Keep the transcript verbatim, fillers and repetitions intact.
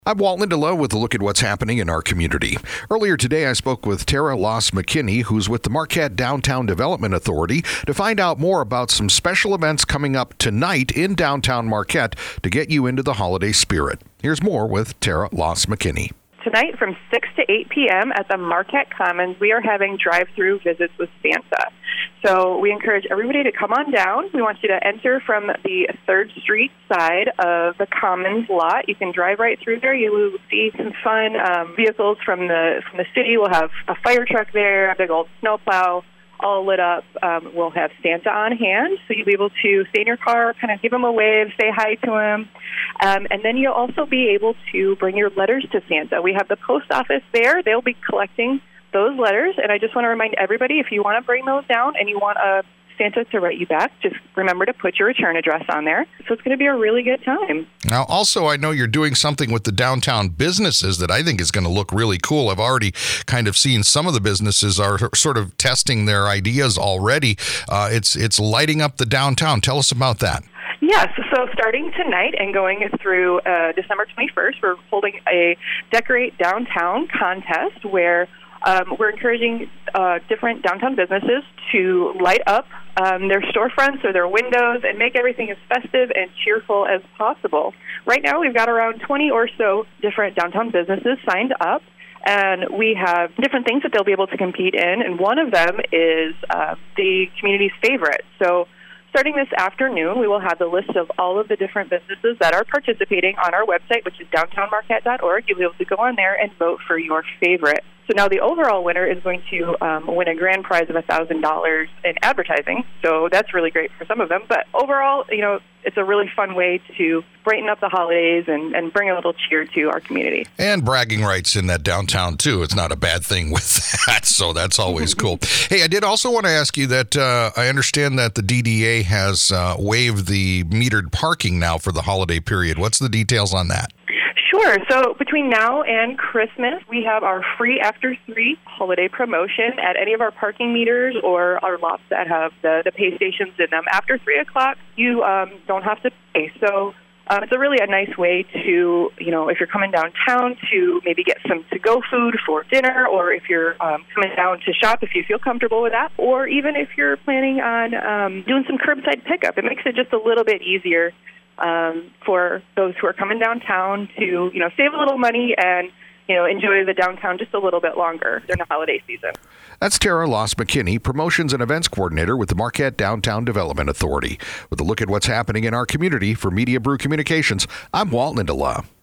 I'm Walt Lindelow with a look at what's happening in our community. Earlier today, I spoke with Tara Loss McKinney, who's with the Marquette Downtown Development Authority, to find out more about some special events coming up tonight in downtown Marquette to get you into the holiday spirit. Here's more with Tara Loss McKinney. Tonight from six to eight p.m. at the Marquette Commons, we are having drive-through visits with Santa. So we encourage everybody to come on down. We want you to enter from the third Street side of the Commons lot. You can drive right through there. You will see some fun um, vehicles from the from the city. We'll have a fire truck there, a big old snowplow, all lit up. Um, we'll have Santa on hand, so you'll be able to stay in your car, kind of give him a wave, say hi to him. Um, and then you'll also be able to bring your letters to Santa. We have the post office there. They'll be collecting those letters. And I just want to remind everybody, if you want to bring those down and you want a Santa to write you back, just remember to put your return address on there. So it's going to be a really good time. Now, also, I know you're doing something with the downtown businesses that I think is going to look really cool. I've already kind of seen some of the businesses are sort of testing their ideas already. Uh, it's it's lighting up the downtown. Tell us about that. Yes, so starting tonight and going through uh, December twenty-first, we're holding a Decorate Downtown contest where um, we're encouraging uh, different downtown businesses to light up um, their storefronts or their windows and make everything as festive and cheerful as possible. Right now, we've got around twenty or so different downtown businesses signed up, and we have different things that they'll be able to compete in, and one of them is uh, the community's favorite. So starting this afternoon, we will have the list of all of the different businesses that are participating on our website, which is downtown marquette dot org. You'll be able to go on there and vote for your favorite. So now the overall winner is going to um, win a grand prize of one thousand dollars in advertising. So that's really great for some of them. But overall, you know, it's a really fun way to brighten up the holidays and, and bring a little cheer to our community. And bragging rights in that downtown, too. It's not a bad thing with that, so that's always cool. Hey, I did also want to ask you that uh, I understand that the D D A has uh, waived the metered parking now for the holiday period. What's the details on that? Sure. So between now and Christmas, we have our free after three holiday promotion at any of our parking meters or our lots that have the, the pay stations in them. After three o'clock, you um, don't have to pay. So um, it's a really a nice way to, you know, if you're coming downtown to maybe get some to-go food for dinner, or if you're um, coming down to shop if you feel comfortable with that, or even if you're planning on um, doing some curbside pickup. It makes it just a little bit easier Um, for those who are coming downtown to, you know, save a little money and, you know, enjoy the downtown just a little bit longer during the holiday season. That's Tara Loss McKinney, Promotions and Events Coordinator with the Marquette Downtown Development Authority. With a look at what's happening in our community for Media Brew Communications, I'm Walt Lindelow.